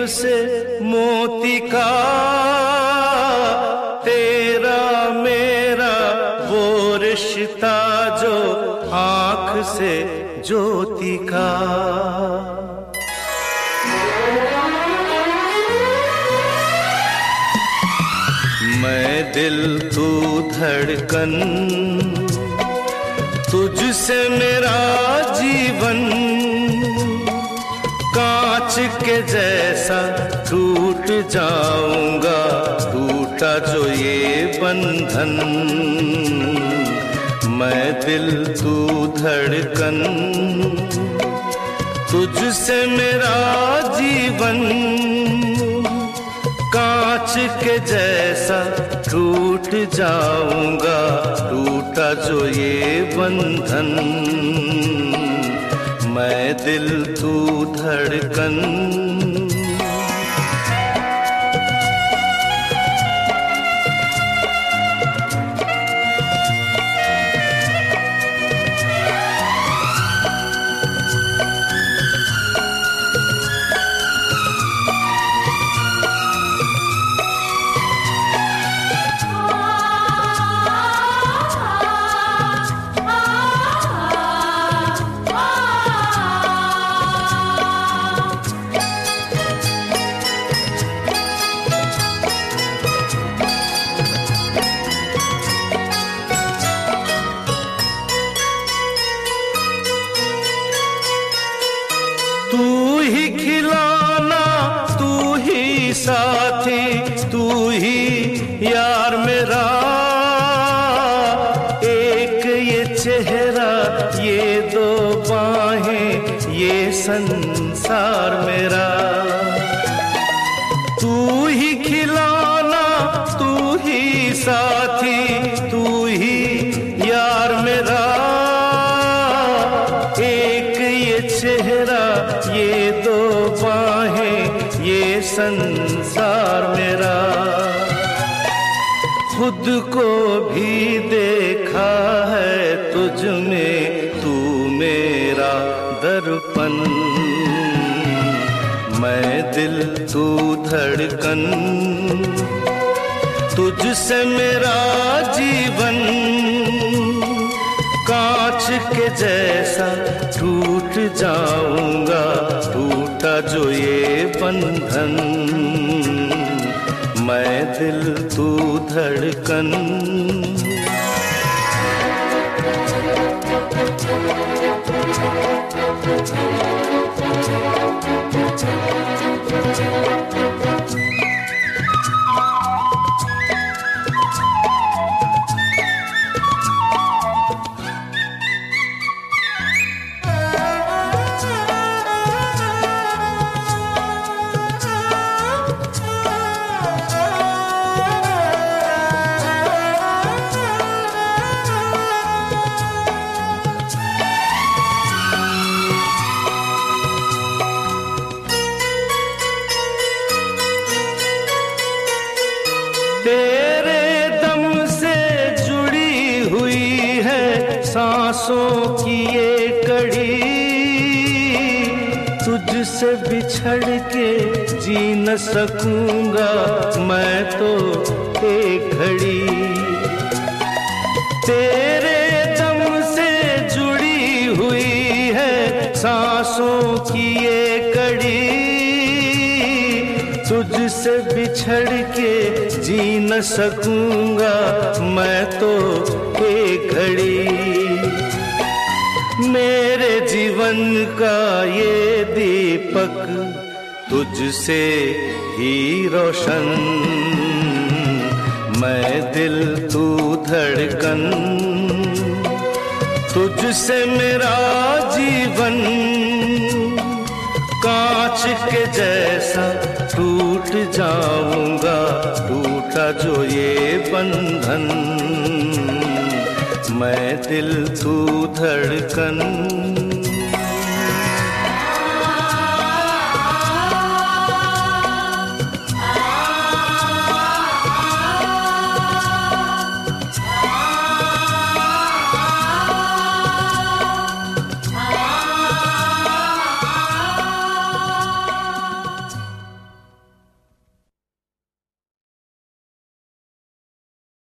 से मोती का, तेरा मेरा वो रिश्ता जो आँख से ज्योति का। मैं दिल तू धड़कन, तुझसे मेरा जीवन, कांच के जैसा टूट जाऊंगा, टूटा जो ये बंधन। मैं दिल तू धड़कन, तुझसे मेरा जीवन, कांच के जैसा टूट जाऊंगा, टूटा जो ये बंधन। मैं दिल तू धड़कन। तू ही खिलौना, तू ही साथी, तू ही यार मेरा, एक ये चेहरा, ये दो बाहें, ये संसार मेरा। तू ही खिलौना, तू ही साथी, तू ही यार मेरा, एक ये चेहरा, ये दो बाहें, ये संसार मेरा। खुद को भी देखा है तुझ में, तू मेरा दर्पण। मैं दिल तू धड़कन, तुझसे मेरा जीवन, कांच के जैसा टूट जाऊंगा, टूटा जो ये बंधन। मैं दिल तू धड़कन। तेरे दम से जुड़ी हुई है सांसों की ये कड़ी, तुझसे बिछड़ के जी न सकूंगा मैं तो एक घड़ी। तेरे दम से जुड़ी हुई है सांसों की ये कड़ी, तुझसे बिछड़ के जी न सकूंगा मैं तो एक घड़ी। मेरे जीवन का ये दीपक तुझसे ही रोशन। मैं दिल तू धड़कन, तुझसे मेरा जीवन, कांच के जैसा टूट जाऊंगा, टूटा जो ये बंधन। मैं दिल तू धड़कन।